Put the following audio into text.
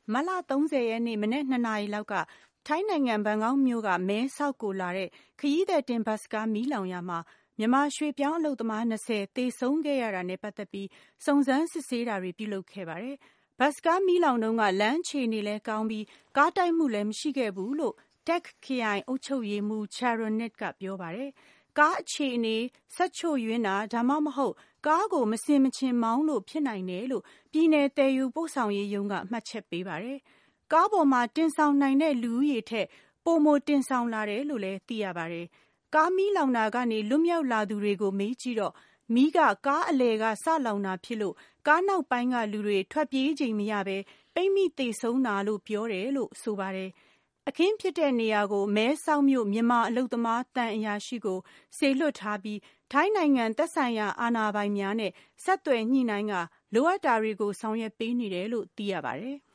မတ်လ30 ရက်နေ့မနက်2 နာရီလောက်ကထိုင်းနိုင်ငံဘန်ကောက်မြို့ကမဲဆောက်ကိုလာတဲ့ခရီးသည်တင်ဘတ်စ်ကားမီးလောင်ရာမှာမြန်မာရွှေ့ပြောင်းအလုပ်သမား20သေဆုံးခဲ့ရတာနဲ့ပတ်သက်ပြီးစုံစမ်းစစ်ဆေးတာတွေပြုလုပ်ခဲ့ပါတယ်။ဘတ်စ်ကားမီးလောင်တုန်းကလမ်းအခြေအနေလည်းကောင်းပြီးကားတိုက်မှုလည်းမရှိခဲ့ဘူးလို့ Tak ခရိုင်အုပ်ချုပ်ရေးမှူး Charoenkiat ကပြောပါတယ်။ကားအခြေအနေစက်ချို့ယွင်းတာဒါမှမဟုတ်ကားကိုမဆင်မခြင်မောင်းလို့ဖြစ်နိုင်တယ်လို့ပြည်နယ်သယ်ယူပို့ဆောင်ရေးရုံးကမှတ်ချက်ပေးပါတယ်။ကားပေါ်မှာတင်ဆောင်နိုင်တဲ့လူဦးရေထက်ပိုမိုတင်ဆောင်လာတယ်လို့လည်းသိရပါတယ်။ကားမီးလောင်တာကနေလွတ်မြောက်လာသူတွေကိုမေးကြည့်တော့မီးကကားအလယ်ကစလောင်တာဖြစ်လို့ကားနောက်ပိုင်းကလူတွေထွက်ပြေးချိန်မရပဲပိတ်မိသေဆုံးတာလို့ပြောတယ်လို့ဆိုပါတယ်။အခင်းဖြစ်တဲ့နေရာကိုမဲဆောက်မြို့မြန်မာအလုပ်သမားတန်အရာရှိကိုစေလွှတ်ထားပြီးထိုင်းနိုင်ငံသက်ဆိုင်ရာအာဏာပိုင်များနဲ့ဆက်သွယ်ညှိနှိုင်းကလိုအပ်တာတွေကိုဆောင်ရွက်ပေးနေတယ်လို့သိရပါတယ်။